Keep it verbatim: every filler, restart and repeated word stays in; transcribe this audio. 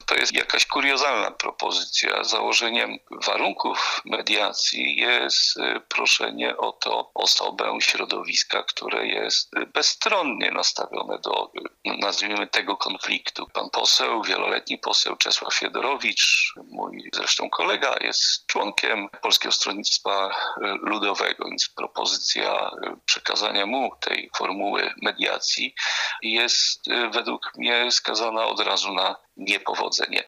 To jest jakaś kuriozalna propozycja. Założeniem warunków mediacji jest proszenie o to osobę środowiska, które jest bezstronnie nastawione do, nazwijmy tego, konfliktu. Pan poseł, wieloletni poseł Czesław Fiedorowicz, mój zresztą kolega, jest członkiem Polskiego Stronnictwa Ludowego, więc propozycja przekazania mu tej formuły mediacji jest według mnie skazana od razu na niepowodzenie.